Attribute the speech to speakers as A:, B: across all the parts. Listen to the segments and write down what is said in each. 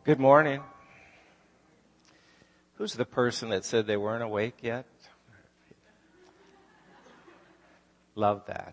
A: Good morning. Who's the person that said they weren't awake yet? Love that.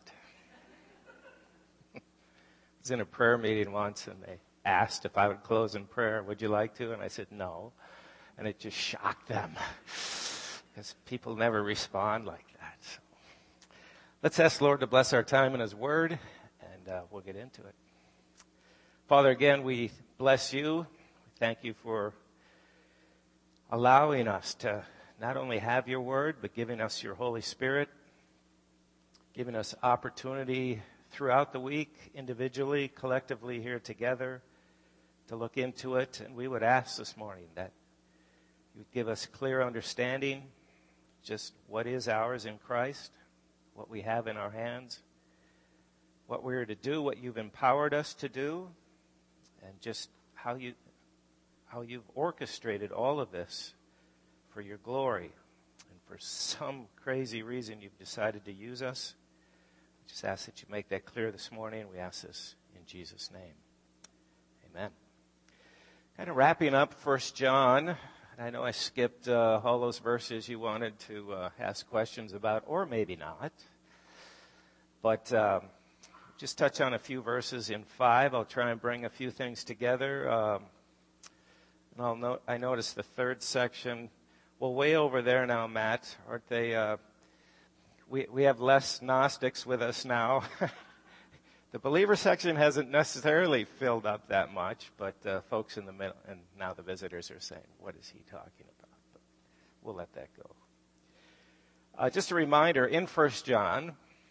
A: I was in a prayer meeting once and they asked if I would close in prayer. Would you like to? And I said no. And it just shocked them because people never respond like that. So let's ask the Lord to bless our time in His Word and we'll get into it. Father, again, we bless you. Thank you for allowing us to not only have your word, but giving us your Holy Spirit, giving us opportunity throughout the week, individually, collectively here together, to look into it. And we would ask this morning that you would give us clear understanding, just what is ours in Christ, what we have in our hands, what we're to do, what you've empowered us to do, and just how you've orchestrated all of this for your glory. And for some crazy reason, you've decided to use us. We just ask that you make that clear this morning. We ask this in Jesus' name. Amen. Kind of wrapping up 1 John. And I know I skipped all those verses you wanted to ask questions about, or maybe not. But just touch on a few verses in 5. I'll try and bring a few things together. And I noticed the third section. Well, way over there now, Matt, aren't they? We have less Gnostics with us now. The believer section hasn't necessarily filled up that much, but folks in the middle, and now the visitors are saying, what is he talking about? But we'll let that go. Just a reminder, in 1 John,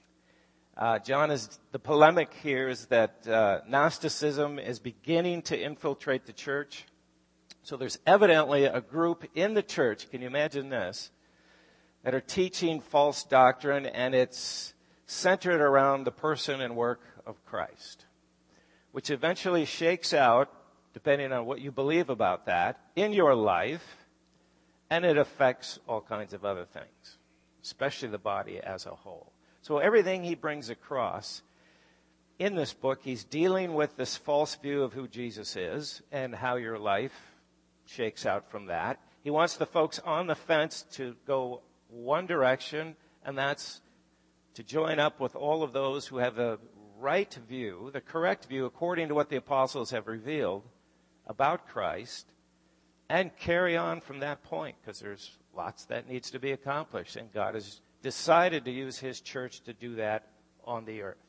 A: the polemic here is that Gnosticism is beginning to infiltrate the church. So there's evidently a group in the church, can you imagine this, that are teaching false doctrine, and it's centered around the person and work of Christ, which eventually shakes out, depending on what you believe about that, in your life, and it affects all kinds of other things, especially the body as a whole. So everything he brings across in this book, he's dealing with this false view of who Jesus is and how your life shakes out from that. He wants the folks on the fence to go one direction, and that's to join up with all of those who have the right view, the correct view, according to what the apostles have revealed about Christ, and carry on from that point, because there's lots that needs to be accomplished, and God has decided to use His church to do that on the earth.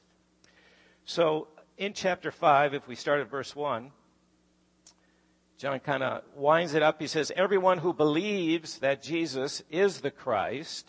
A: So in chapter 5, if we start at verse 1, John kind of winds it up. He says, everyone who believes that Jesus is the Christ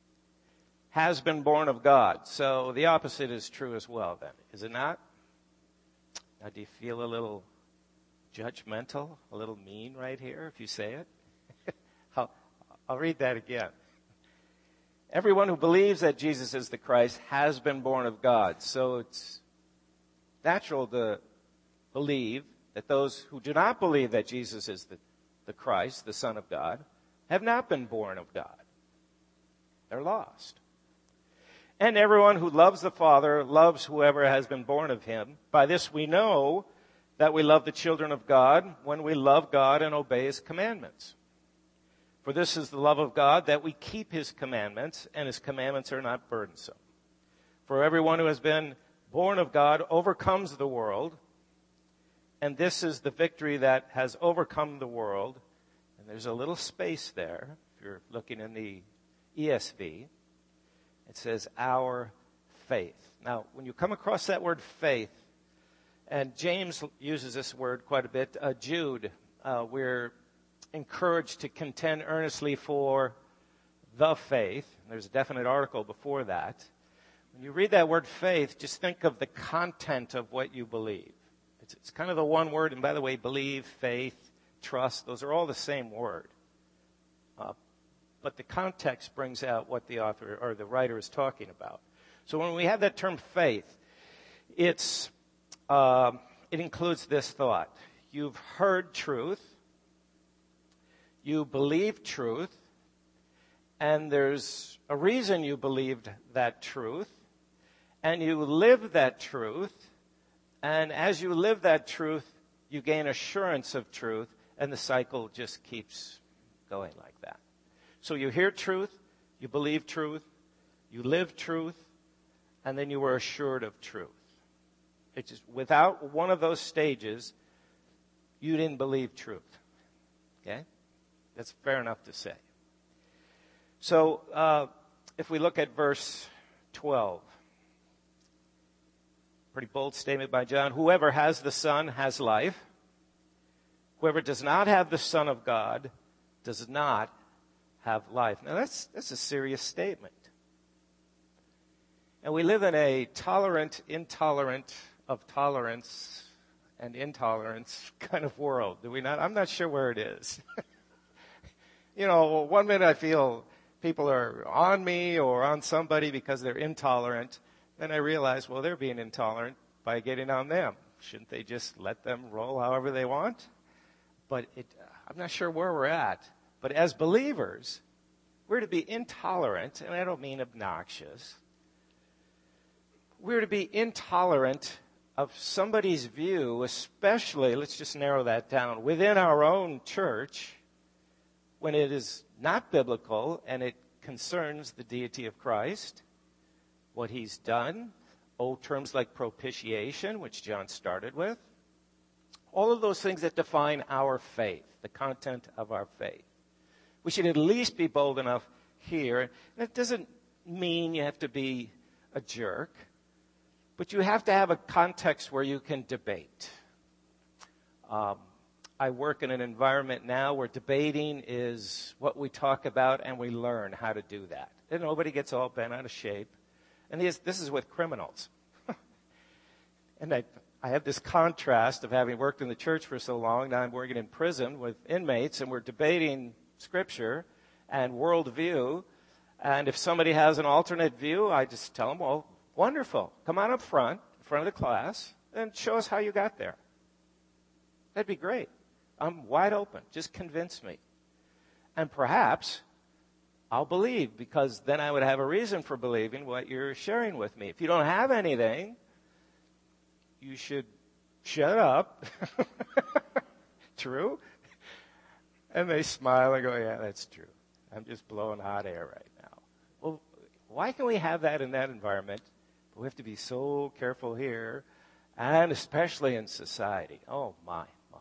A: has been born of God. So the opposite is true as well then, is it not? Now, do you feel a little judgmental, a little mean right here if you say it? I'll read that again. Everyone who believes that Jesus is the Christ has been born of God. So it's natural to believe that those who do not believe that Jesus is the Christ, the Son of God, have not been born of God. They're lost. And everyone who loves the Father loves whoever has been born of Him. By this we know that we love the children of God when we love God and obey His commandments. For this is the love of God, that we keep His commandments, and His commandments are not burdensome. For everyone who has been born of God overcomes the world. And this is the victory that has overcome the world. And there's a little space there, if you're looking in the ESV. It says, our faith. Now, when you come across that word faith, and James uses this word quite a bit, Jude, we're encouraged to contend earnestly for the faith. There's a definite article before that. When you read that word faith, just think of the content of what you believe. It's kind of the one word, and by the way, believe, faith, trust, those are all the same word. But the context brings out what the author or the writer is talking about. So when we have that term faith, it includes this thought. You've heard truth, you believe truth, and there's a reason you believed that truth, and you live that truth, and as you live that truth, you gain assurance of truth, and the cycle just keeps going like that. So you hear truth, you believe truth, you live truth, and then you were assured of truth. It's just, without one of those stages, you didn't believe truth. Okay? That's fair enough to say. So, if we look at verse 12, pretty bold statement by John. Whoever has the Son has life. Whoever does not have the Son of God does not have life. Now, that's a serious statement. And we live in a tolerant, intolerant of tolerance and intolerance kind of world, do we not? I'm not sure where it is. One minute I feel people are on me or on somebody because they're intolerant. Then I realize, well, they're being intolerant by getting on them. Shouldn't they just let them roll however they want? But I'm not sure where we're at. But as believers, we're to be intolerant, and I don't mean obnoxious. We're to be intolerant of somebody's view, especially, let's just narrow that down, within our own church, when it is not biblical and it concerns the deity of Christ, what he's done, old terms like propitiation, which John started with, all of those things that define our faith, the content of our faith. We should at least be bold enough here. And it doesn't mean you have to be a jerk, but you have to have a context where you can debate. I work in an environment now where debating is what we talk about, and we learn how to do that. And nobody gets all bent out of shape. And this is with criminals. And I have this contrast of having worked in the church for so long. Now I'm working in prison with inmates, and we're debating Scripture and worldview. And if somebody has an alternate view, I just tell them, well, wonderful. Come on up front, in front of the class, and show us how you got there. That'd be great. I'm wide open. Just convince me. And perhaps I'll believe, because then I would have a reason for believing what you're sharing with me. If you don't have anything, you should shut up. True? And they smile and go, yeah, that's true. I'm just blowing hot air right now. Well, why can we have that in that environment? But we have to be so careful here, and especially in society. Oh, my.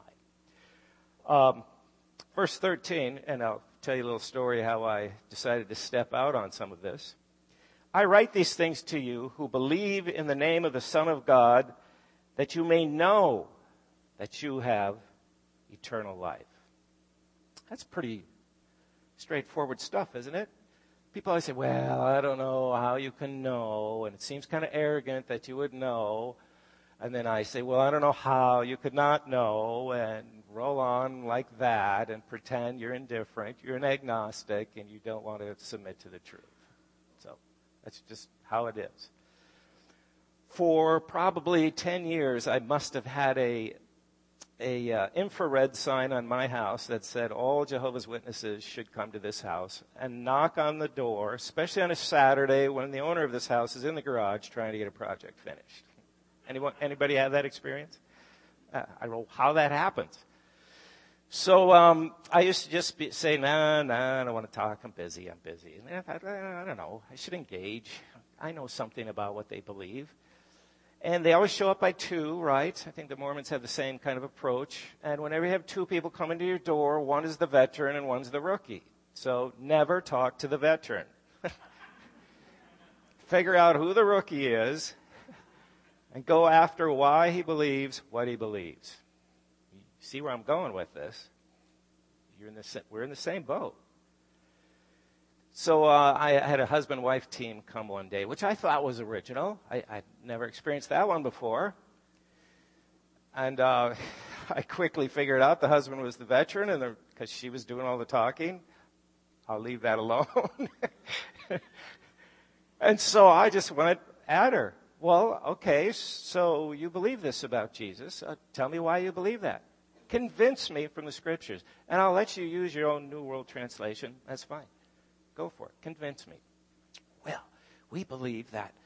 A: Verse 13, and I'll tell you a little story how I decided to step out on some of this. I write these things to you who believe in the name of the Son of God, that you may know that you have eternal life. That's pretty straightforward stuff, isn't it? People always say, well, I don't know how you can know, and it seems kind of arrogant that you would know. And then I say, well, I don't know how you could not know, and roll on like that and pretend you're indifferent, you're an agnostic, and you don't want to submit to the truth. So that's just how it is. For probably 10 years, I must have had a infrared sign on my house that said all Jehovah's Witnesses should come to this house and knock on the door, especially on a Saturday when the owner of this house is in the garage trying to get a project finished. Anybody have that experience? I don't know how that happens. So I used to just say, nah, I don't want to talk. I'm busy. And I don't know. I should engage. I know something about what they believe. And they always show up by 2, right? I think the Mormons have the same kind of approach. And whenever you have 2 people come into your door, one is the veteran and one's the rookie. So never talk to the veteran. Figure out who the rookie is and go after why he believes what he believes. You see where I'm going with this? We're in the same boat. So I had a husband-wife team come one day, which I thought was original. I'd never experienced that one before. And I quickly figured out the husband was the veteran, and because she was doing all the talking. I'll leave that alone. And so I just went at her. Well, okay, so you believe this about Jesus. Tell me why you believe that. Convince me from the Scriptures. And I'll let you use your own New World Translation. That's fine. Go for it. Convince me. Well, we believe that,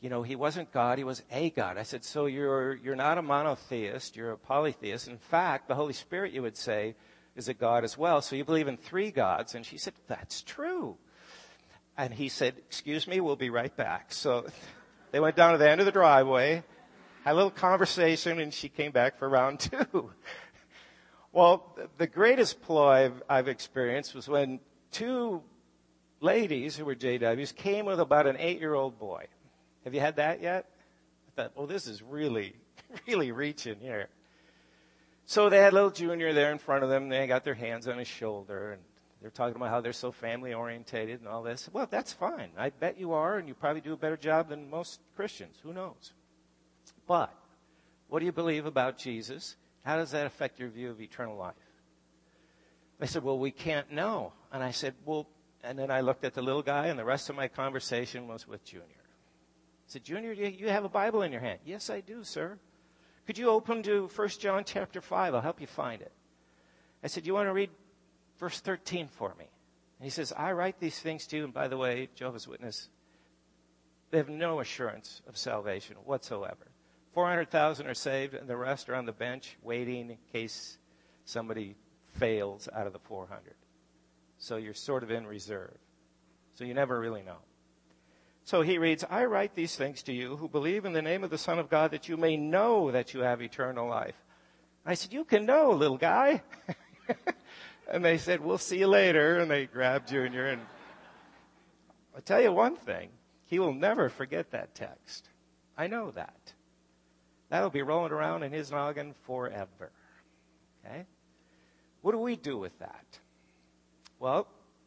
A: he wasn't God, he was a God. I said, so you're not a monotheist, you're a polytheist. In fact, the Holy Spirit, you would say, is a God as well. So you believe in three gods. And she said, that's true. And he said, excuse me, we'll be right back. So they went down to the end of the driveway, had a little conversation, and she came back for round two. Well, the greatest ploy I've experienced was when two ladies who were JWs came with about an 8-year-old boy. Have you had that yet? I thought, oh, this is really, really reaching here. So they had little Junior there in front of them. They got their hands on his shoulder, and they're talking about how they're so family-orientated and all this. Well, that's fine. I bet you are, and you probably do a better job than most Christians. Who knows? But what do you believe about Jesus? How does that affect your view of eternal life? They said, well, we can't know. And I said, well, and then I looked at the little guy, and the rest of my conversation was with Junior. I said, Junior, you have a Bible in your hand? Yes, I do, sir. Could you open to 1 John chapter 5? I'll help you find it. I said, you want to read verse 13 for me? And he says, I write these things to you. And by the way, Jehovah's Witness, they have no assurance of salvation whatsoever. 400,000 are saved, and the rest are on the bench waiting in case somebody fails out of the 400. So you're sort of in reserve. So you never really know. So he reads, I write these things to you who believe in the name of the Son of God that you may know that you have eternal life. I said, you can know, little guy. And they said, we'll see you later. And they grabbed Junior. And I'll tell you one thing. He will never forget that text. I know that. That'll be rolling around in his noggin forever. Okay? What do we do with that? Well,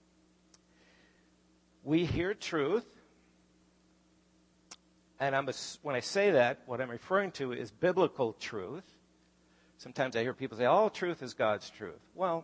A: we hear truth. And when I say that, what I'm referring to is biblical truth. Sometimes I hear people say, all truth is God's truth. Well,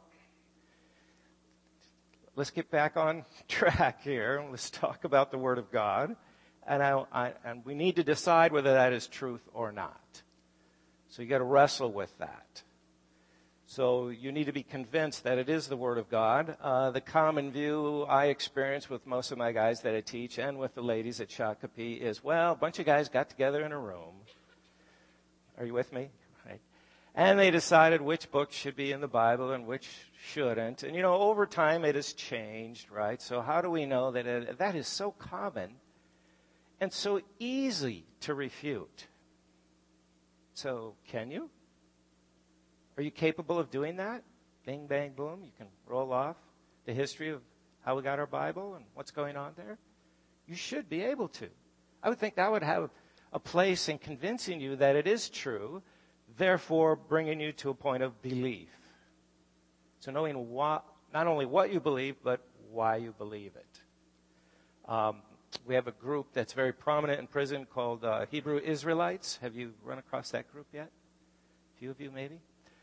A: let's get back on track here. Let's talk about the Word of God. And we need to decide whether that is truth or not. So you got to wrestle with that. So you need to be convinced that it is the Word of God. The common view I experience with most of my guys that I teach and with the ladies at Shakopee is, well, a bunch of guys got together in a room. Are you with me? Right. And they decided which books should be in the Bible and which shouldn't. And, over time it has changed, right? So how do we know that that is so common and so easy to refute? So can you? Are you capable of doing that? Bing, bang, boom. You can roll off the history of how we got our Bible and what's going on there. You should be able to. I would think that would have a place in convincing you that it is true, therefore bringing you to a point of belief. So knowing not only what you believe, but why you believe it. We have a group that's very prominent in prison called Hebrew Israelites. Have you run across that group yet? A few of you maybe?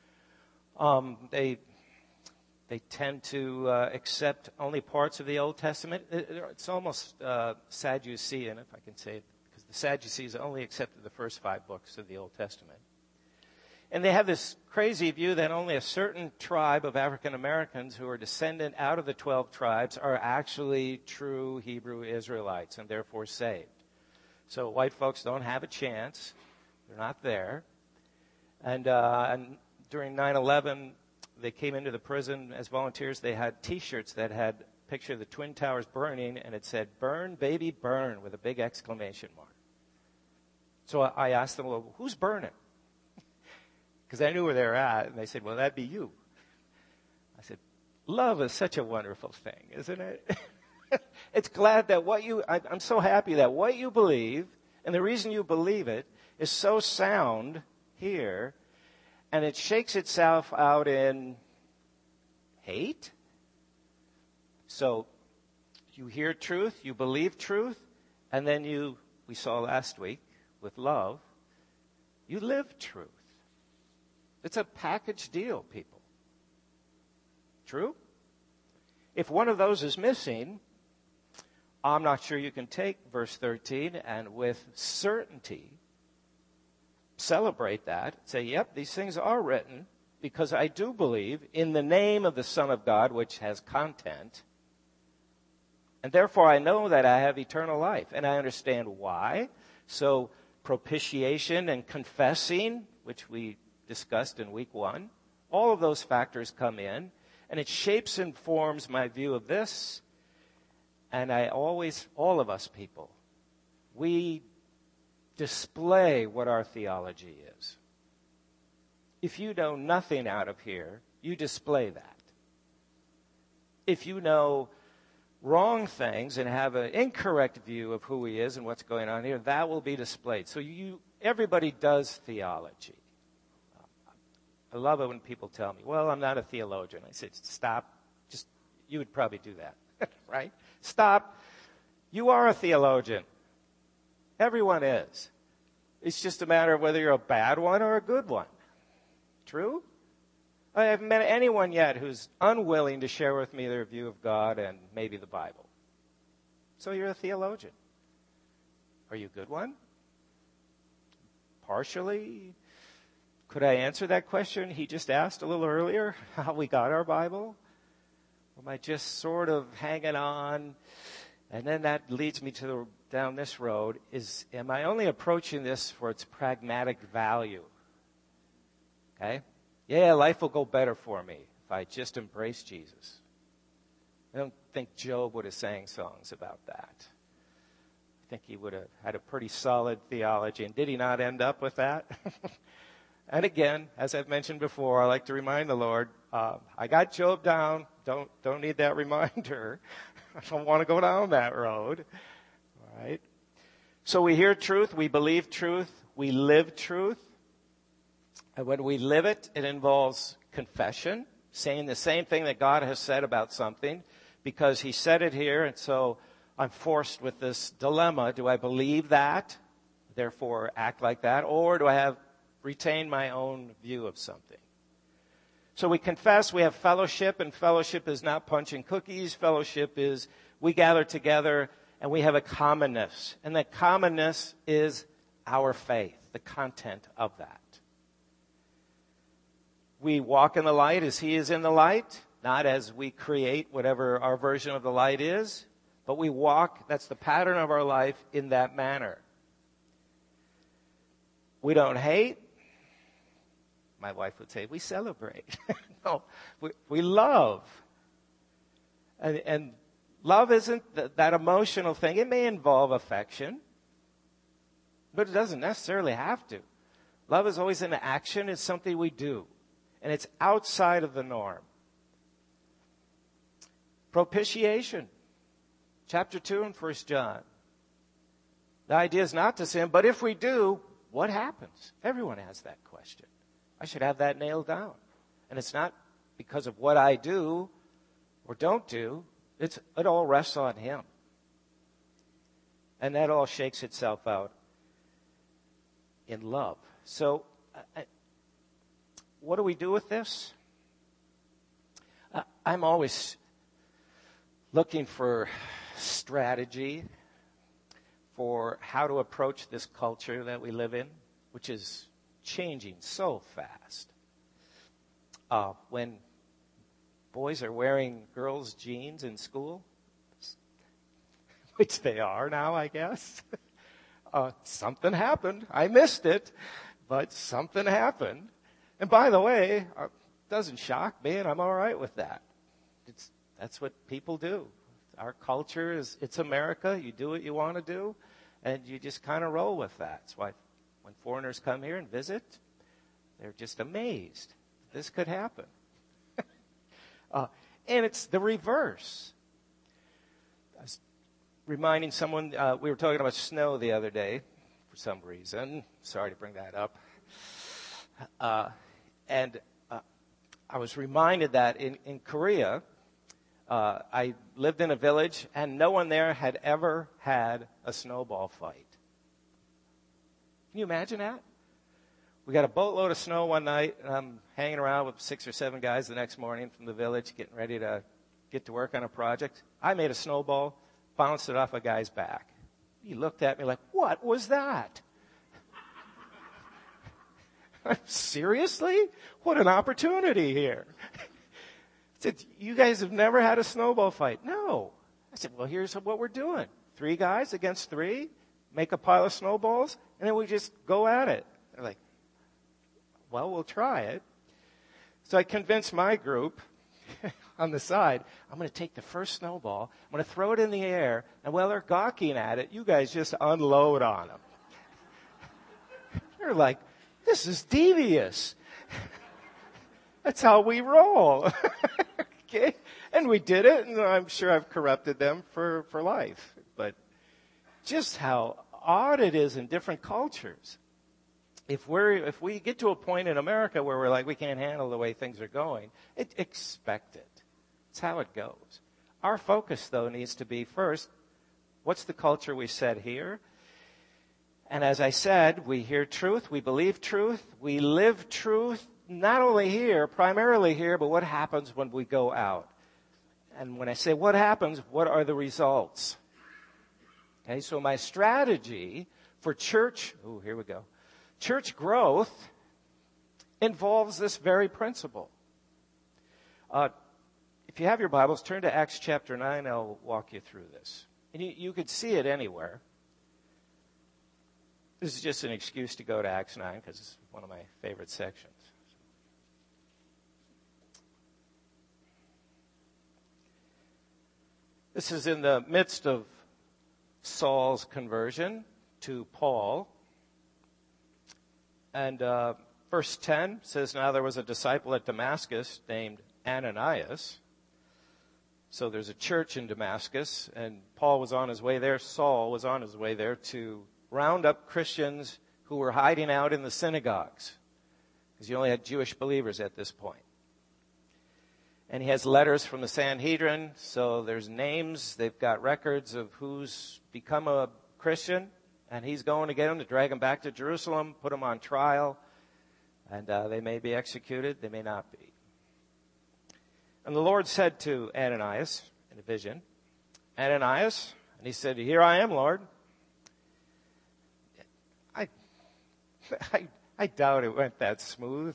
A: They tend to accept only parts of the Old Testament. It's almost Sadducean, if I can say it, because the Sadducees only accepted the first 5 books of the Old Testament. And they have this crazy view that only a certain tribe of African Americans who are descendant out of the 12 tribes are actually true Hebrew Israelites and therefore saved. So white folks don't have a chance. They're not there. And during 9/11, they came into the prison as volunteers. They had T-shirts that had a picture of the Twin Towers burning, and it said, "Burn, baby, burn," with a big exclamation mark. So I asked them, well, who's burning? Because I knew where they were at, and they said, well, that'd be you. I said, love is such a wonderful thing, isn't it? It's glad that I'm so happy that what you believe, and the reason you believe it, is so sound here, and it shakes itself out in hate. So you hear truth, you believe truth, and then we saw last week with love, you live truth. It's a package deal, people. True? If one of those is missing, I'm not sure you can take verse 13 and with certainty celebrate that. Say, yep, these things are written because I do believe in the name of the Son of God, which has content. And therefore I know that I have eternal life. And I understand why. So propitiation and confessing, which we discussed in week 1, all of those factors come in, and it shapes and forms my view of this. And all of us people, we display what our theology is. If you know nothing out of here, you display that. If you know wrong things and have an incorrect view of who he is and what's going on here, that will be displayed. So everybody does theology. I love it when people tell me, well, I'm not a theologian. I said, stop. You would probably do that, right? Stop. You are a theologian. Everyone is. It's just a matter of whether you're a bad one or a good one. True? I haven't met anyone yet who's unwilling to share with me their view of God and maybe the Bible. So you're a theologian. Are you a good one? Partially? Could I answer that question he just asked a little earlier, how we got our Bible? Or am I just sort of hanging on? And then that leads me down this road. Am I only approaching this for its pragmatic value? Okay? Yeah, life will go better for me if I just embrace Jesus. I don't think Job would have sang songs about that. I think he would have had a pretty solid theology. And did he not end up with that? And again, as I've mentioned before, I like to remind the Lord, I got Job down. Don't need that reminder. I don't want to go down that road. All right? So we hear truth, we believe truth, we live truth. And when we live it, it involves confession, saying the same thing that God has said about something, because he said it here, and so I'm forced with this dilemma. Do I believe that, therefore act like that, or do I retain my own view of something? So we confess, we have fellowship, and fellowship is not punching cookies. Fellowship is we gather together and we have a commonness. And that commonness is our faith, the content of that. We walk in the light as he is in the light, not as we create whatever our version of the light is, but we walk, that's the pattern of our life, in that manner. We don't hate. My wife would say, we celebrate. No, we love. And love isn't that emotional thing. It may involve affection, but it doesn't necessarily have to. Love is always an action. It's something we do. And it's outside of the norm. Propitiation. Chapter 2 in 1 John. The idea is not to sin, but if we do, what happens? Everyone has that question. I should have that nailed down. And it's not because of what I do or don't do. It all rests on him. And that all shakes itself out in love. So, what do we do with this? I'm always looking for strategy for how to approach this culture that we live in, which is changing so fast. When boys are wearing girls' jeans in school, which they are now, I guess, something happened. I missed it, but something happened. And by the way, it doesn't shock me, and I'm all right with that. That's what people do. Our culture it's America. You do what you want to do, and you just kind of roll with that. That's why when foreigners come here and visit, they're just amazed this could happen. And it's the reverse. I was reminding someone, we were talking about snow the other day for some reason. Sorry to bring that up. And I was reminded that in Korea, I lived in a village, and no one there had ever had a snowball fight. Can you imagine that? We got a boatload of snow one night, and I'm hanging around with 6 or 7 guys the next morning from the village, getting ready to get to work on a project. I made a snowball, bounced it off a guy's back. He looked at me like, what was that? Seriously? What an opportunity here. I said, you guys have never had a snowball fight? No. I said, well, here's what we're doing. 3 guys against 3. make a pile of snowballs, and then we just go at it. They're like, well, we'll try it. So I convinced my group on the side, I'm going to take the first snowball, I'm going to throw it in the air, and while they're gawking at it, you guys just unload on them. They're like, this is devious. That's how we roll. Okay? And we did it, and I'm sure I've corrupted them for life. But just how odd it is in different cultures. If we get to a point in America where we're like, we can't handle the way things are going, expect it. It's how it goes. Our focus, though, needs to be first, what's the culture we set here? And as I said, we hear truth, we believe truth, we live truth, not only here, primarily here, but what happens when we go out? And when I say what happens, what are the results? Okay, so my strategy for church growth involves this very principle. If you have your Bibles, turn to Acts chapter 9. I'll walk you through this. And you could see it anywhere. This is just an excuse to go to Acts 9 because it's one of my favorite sections. This is in the midst of Saul's conversion to Paul. And verse 10 says, now there was a disciple at Damascus named Ananias. So there's a church in Damascus, and Paul was on his way there. Saul was on his way there to round up Christians who were hiding out in the synagogues, because you only had Jewish believers at this point. And he has letters from the Sanhedrin, so there's names. They've got records of who's become a Christian, and he's going to get them to drag them back to Jerusalem, put them on trial, and they may be executed, they may not be. And the Lord said to Ananias in a vision, Ananias, and he said, here I am, Lord. I doubt it went that smooth.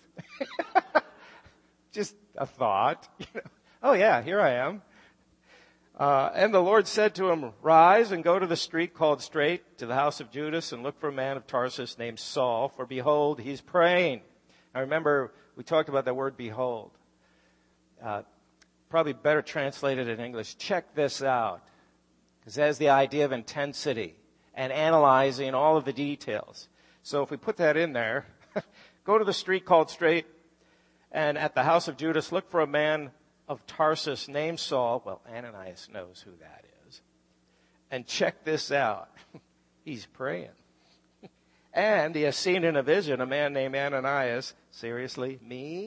A: Just a thought. Oh yeah, here I am. And the Lord said to him, rise and go to the street called Straight, to the house of Judas, and look for a man of Tarsus named Saul, for behold, he's praying. Now remember, we talked about that word behold. Probably better translated in English, check this out. Because that has the idea of intensity and analyzing all of the details. So if we put that in there, go to the street called Straight, and at the house of Judas, look for a man of Tarsus named Saul. Well, Ananias knows who that is. And check this out. He's praying. And he has seen in a vision a man named Ananias. Seriously, me?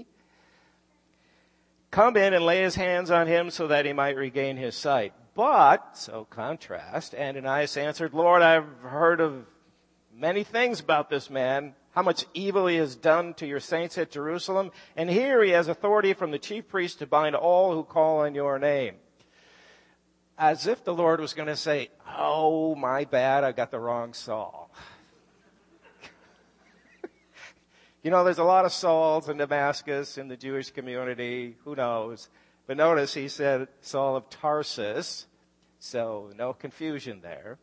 A: Come in and lay his hands on him so that he might regain his sight. But, so contrast, Ananias answered, Lord, I've heard of many things about this man, how much evil he has done to your saints at Jerusalem. And here he has authority from the chief priest to bind all who call on your name. As if the Lord was going to say, oh, my bad, I got the wrong Saul. There's a lot of Sauls in Damascus, in the Jewish community. Who knows? But notice he said Saul of Tarsus, so no confusion there.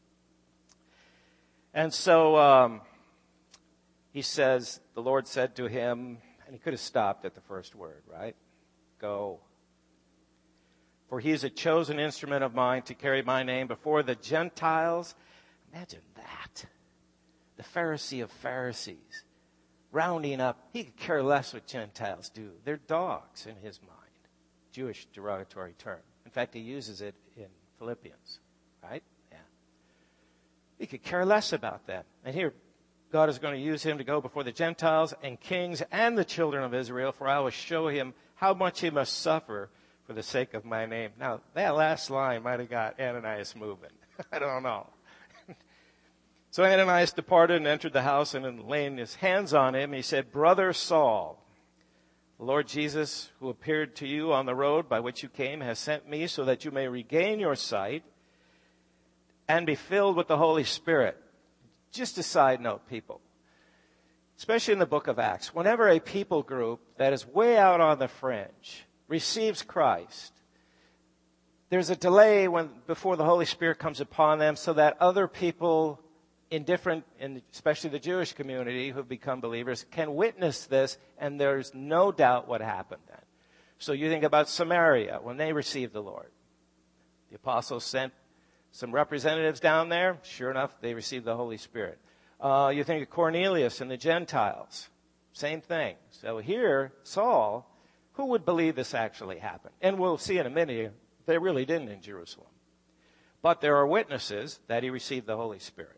A: And so he says, the Lord said to him, and he could have stopped at the first word, right? Go. For he is a chosen instrument of mine to carry my name before the Gentiles. Imagine that. The Pharisee of Pharisees. Rounding up, he could care less what Gentiles do. They're dogs in his mind. Jewish derogatory term. In fact, he uses it in Philippians, right? Yeah. He could care less about that. And here, God is going to use him to go before the Gentiles and kings and the children of Israel, for I will show him how much he must suffer for the sake of my name. Now, that last line might have got Ananias moving. I don't know. So Ananias departed and entered the house, and in laying his hands on him, he said, Brother Saul, the Lord Jesus, who appeared to you on the road by which you came, has sent me so that you may regain your sight and be filled with the Holy Spirit. Just a side note, people, especially in the book of Acts, whenever a people group that is way out on the fringe receives Christ, there's a delay before the Holy Spirit comes upon them so that other people especially the Jewish community who have become believers, can witness this, and there's no doubt what happened then. So you think about Samaria, when they received the Lord. The apostles sent some representatives down there. Sure enough, they received the Holy Spirit. You think of Cornelius and the Gentiles. Same thing. So here, Saul, who would believe this actually happened? And we'll see in a minute, they really didn't in Jerusalem. But there are witnesses that he received the Holy Spirit.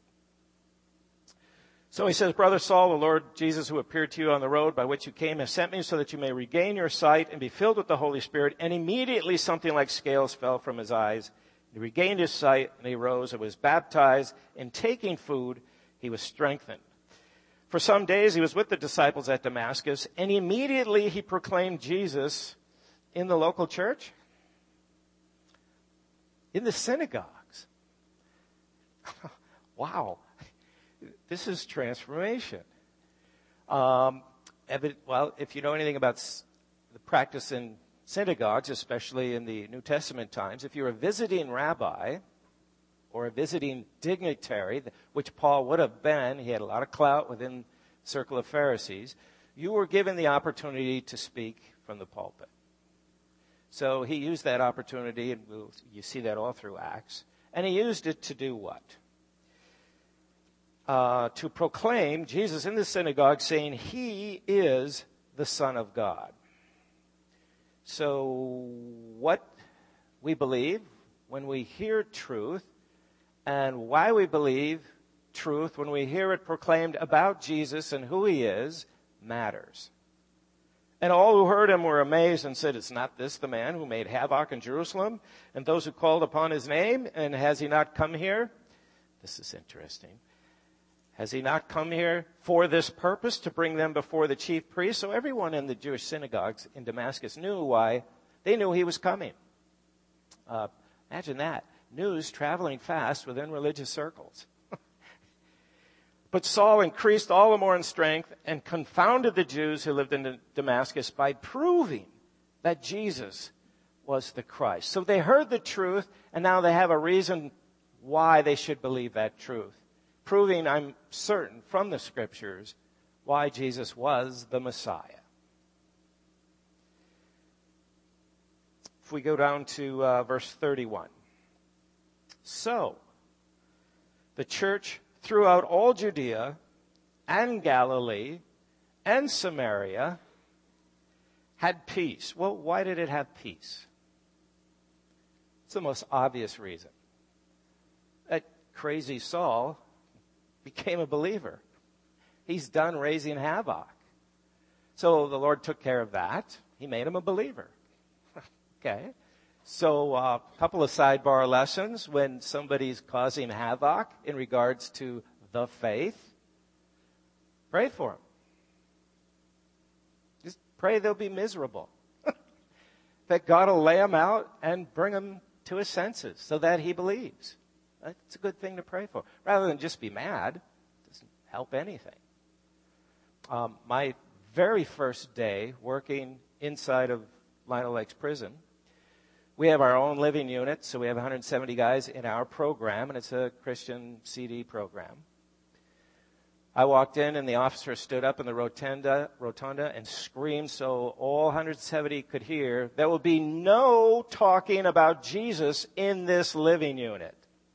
A: So he says, Brother Saul, the Lord Jesus who appeared to you on the road by which you came has sent me so that you may regain your sight and be filled with the Holy Spirit. And immediately something like scales fell from his eyes. He regained his sight and he rose and was baptized. In taking food, he was strengthened. For some days he was with the disciples at Damascus, and immediately he proclaimed Jesus in the local church, in the synagogues. Wow. This is transformation. Well, if you know anything about the practice in synagogues, especially in the New Testament times, if you're a visiting rabbi or a visiting dignitary, which Paul would have been, he had a lot of clout within the circle of Pharisees, you were given the opportunity to speak from the pulpit. So he used that opportunity, and you see that all through Acts, and he used it to do what? To proclaim Jesus in the synagogue, saying he is the Son of God. So what we believe when we hear truth, and why we believe truth when we hear it proclaimed about Jesus and who he is, matters. And all who heard him were amazed and said, is not this the man who made havoc in Jerusalem and those who called upon his name? And has he not come here? This is interesting. Has he not come here for this purpose, to bring them before the chief priests? So everyone in the Jewish synagogues in Damascus knew why. They knew he was coming. Imagine that. News traveling fast within religious circles. But Saul increased all the more in strength and confounded the Jews who lived in Damascus by proving that Jesus was the Christ. So they heard the truth, and now they have a reason why they should believe that truth. Proving, I'm certain, from the Scriptures, why Jesus was the Messiah. If we go down to verse 31. So, the church throughout all Judea and Galilee and Samaria had peace. Well, why did it have peace? It's the most obvious reason. That crazy Saul became a believer. He's done raising havoc. So the Lord took care of that. He made him a believer. Okay. So a couple of sidebar lessons. When somebody's causing havoc in regards to the faith, pray for them. Just pray they'll be miserable. That God will lay them out and bring them to his senses so that he believes. It's a good thing to pray for. Rather than just be mad, it doesn't help anything. My very first day working inside of Lionel Lakes Prison, we have our own living unit, so we have 170 guys in our program, and it's a Christian CD program. I walked in, and the officer stood up in the rotunda and screamed so all 170 could hear, there will be no talking about Jesus in this living unit.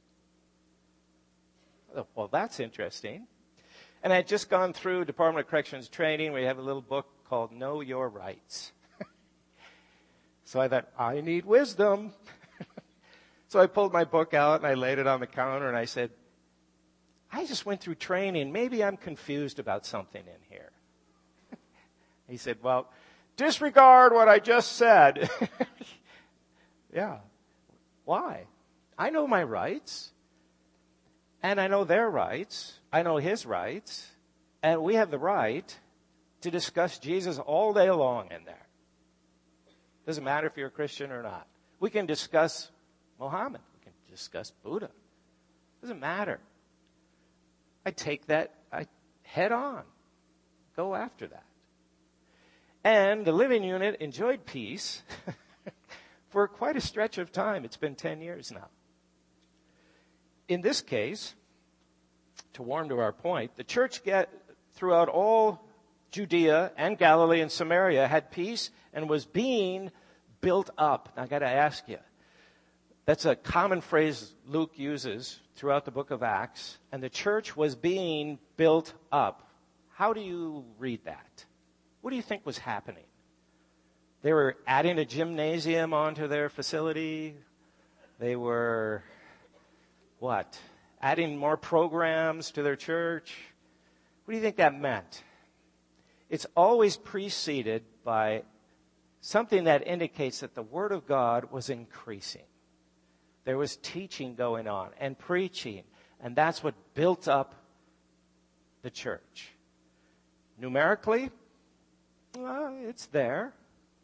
A: Well, that's interesting. And I had just gone through Department of Corrections training. We have a little book called Know Your Rights. So I thought, I need wisdom. So I pulled my book out and I laid it on the counter and I said, I just went through training. Maybe I'm confused about something in here. He said, well, disregard what I just said. Yeah. Why? I know my rights. And I know their rights. I know his rights. And we have the right to discuss Jesus all day long in there. Doesn't matter if you're a Christian or not. We can discuss Muhammad. We can discuss Buddha. Doesn't matter. I take that head on. Go after that. And the living unit enjoyed peace for quite a stretch of time. It's been 10 years now. In this case, to warm to our point, the church throughout all Judea and Galilee and Samaria had peace and was being built up. Now, I got to ask you, that's a common phrase Luke uses throughout the book of Acts, and the church was being built up. How do you read that? What do you think was happening? They were adding a gymnasium onto their facility. They were, what? Adding more programs to their church. What do you think that meant? It's always preceded by something that indicates that the Word of God was increasing. There was teaching going on and preaching, and that's what built up the church. Numerically, it's there.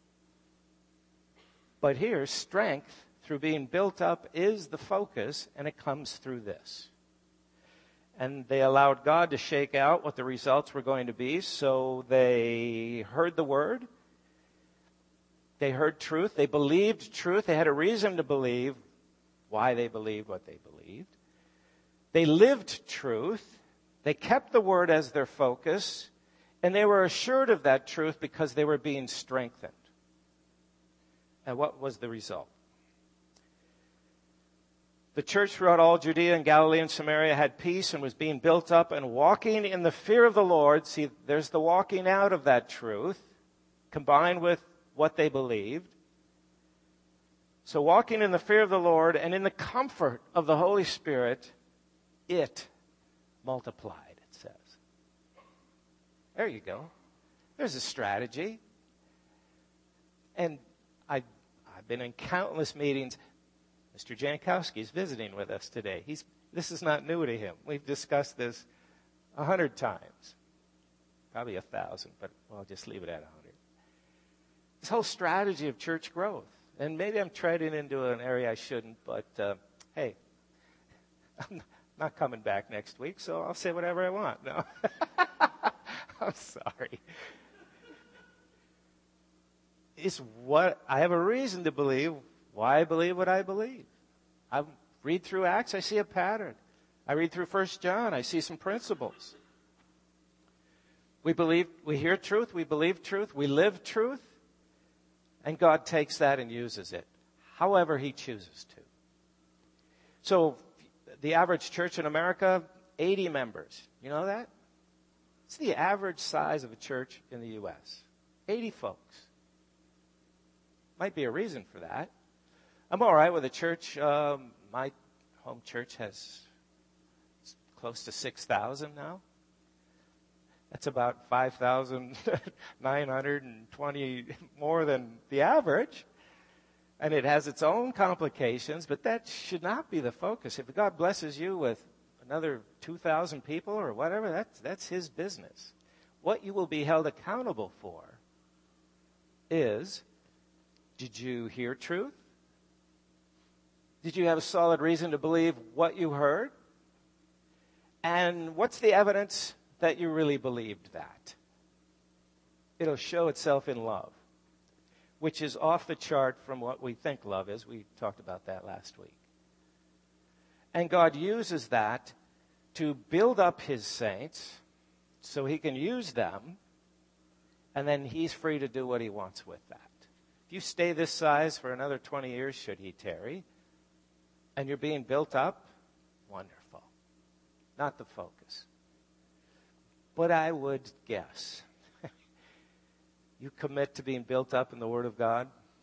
A: But here, strength through being built up is the focus, and it comes through this. And they allowed God to shake out what the results were going to be, so they heard the Word. They heard truth. They believed truth. They had a reason to believe why they believed what they believed. They lived truth. They kept the Word as their focus. And they were assured of that truth because they were being strengthened. And what was the result? The church throughout all Judea and Galilee and Samaria had peace and was being built up and walking in the fear of the Lord. See, there's the walking out of that truth combined with what they believed. So walking in the fear of the Lord and in the comfort of the Holy Spirit, it multiplied, it says. There you go. There's a strategy. And I've been in countless meetings. Mr. Jankowski is visiting with us today. This is not new to him. We've discussed this 100 times. Probably 1,000, but I'll just leave it at 100. This whole strategy of church growth. And maybe I'm treading into an area I shouldn't, but hey, I'm not coming back next week, so I'll say whatever I want. No. I'm sorry. It's what I have a reason to believe, why I believe what I believe. I read through Acts, I see a pattern. I read through 1 John, I see some principles. We hear truth, we believe truth, we live truth, and God takes that and uses it however He chooses to. So the average church in America, 80 members. You know that? It's the average size of a church in the U.S. 80 folks. Might be a reason for that. I'm all right with a church. My home church has close to 6,000 now. That's about 5,920 more than the average. And it has its own complications, but that should not be the focus. If God blesses you with another 2,000 people or whatever, that's His business. What you will be held accountable for is, did you hear truth? Did you have a solid reason to believe what you heard? And what's the evidence that you really believed that? It'll show itself in love, which is off the chart from what we think love is. We talked about that last week. And God uses that to build up His saints so He can use them, and then He's free to do what He wants with that. If you stay this size for another 20 years, should He tarry, and you're being built up, wonderful. Not the focus. But I would guess, you commit to being built up in the Word of God,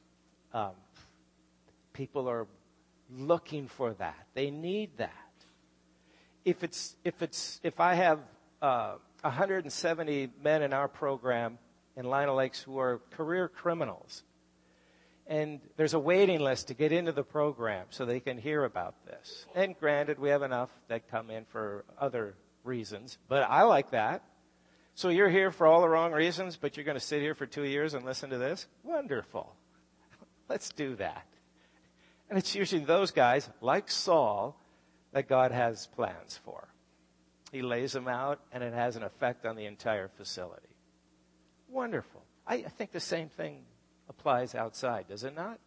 A: people are looking for that. They need that. If I have 170 men in our program in Lino Lakes who are career criminals, and there's a waiting list to get into the program so they can hear about this. And granted, we have enough that come in for other reasons, but I like that. So you're here for all the wrong reasons, but you're going to sit here for 2 years and listen to this? Wonderful. Let's do that. And it's usually those guys, like Saul, that God has plans for. He lays them out, and it has an effect on the entire facility. Wonderful. I think the same thing applies outside, does it not?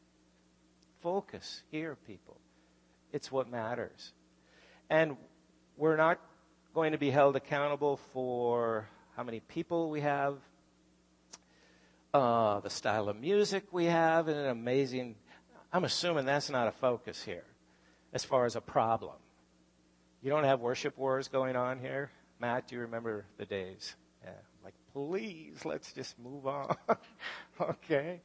A: Focus here, people. It's what matters. And We're not going to be held accountable for how many people we have, the style of music we have, and I'm assuming that's not a focus here as far as a problem. You don't have worship wars going on here? Matt, do you remember the days? Yeah, like, please, let's just move on. Okay.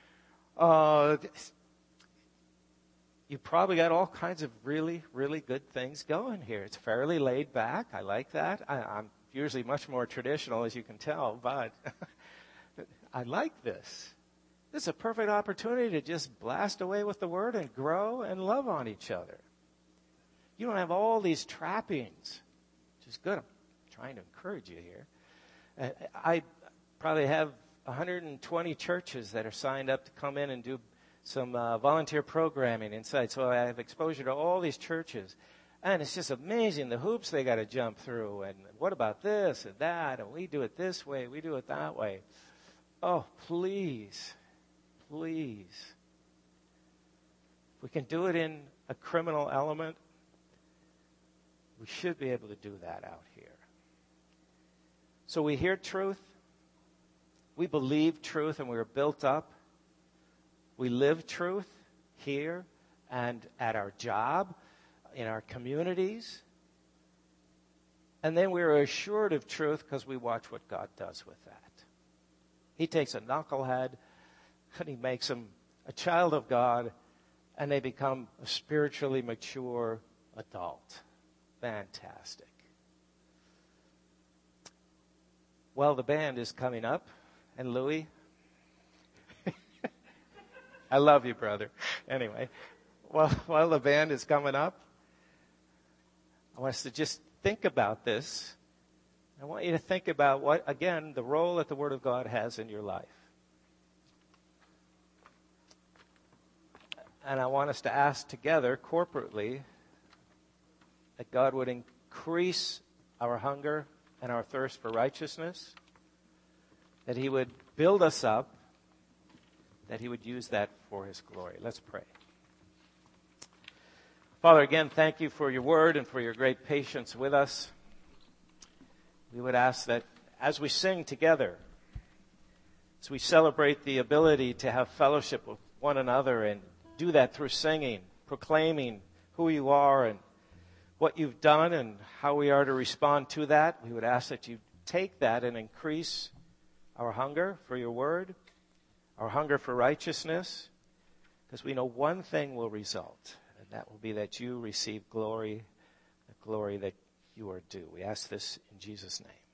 A: You probably got all kinds of really, really good things going here. It's fairly laid back. I like that. I'm usually much more traditional, as you can tell, but I like this. This is a perfect opportunity to just blast away with the Word and grow and love on each other. You don't have all these trappings, which is good. I'm trying to encourage you here. I probably have 120 churches that are signed up to come in and do some volunteer programming inside. So I have exposure to all these churches. And it's just amazing the hoops they got to jump through. And what about this and that? And we do it this way. We do it that way. Oh, please. Please. If we can do it in a criminal element, we should be able to do that out here. So we hear truth. We believe truth and we're built up. We live truth here and at our job, in our communities. And then we're assured of truth because we watch what God does with that. He takes a knucklehead and he makes him a child of God, and they become a spiritually mature adult. Fantastic. Well, the band is coming up, and Louis, I love you, brother. Anyway, while the band is coming up, I want us to just think about this. I want you to think about what, again, the role that the Word of God has in your life. And I want us to ask together, corporately, that God would increase our hunger and our thirst for righteousness, that He would build us up, that He would use that for His glory. Let's pray. Father, again, thank you for your word and for your great patience with us. We would ask that as we sing together, as we celebrate the ability to have fellowship with one another and do that through singing, proclaiming who you are and what you've done and how we are to respond to that, we would ask that you take that and increase our hunger for your word, our hunger for righteousness, because we know one thing will result, and that will be that you receive glory, the glory that you are due. We ask this in Jesus' name.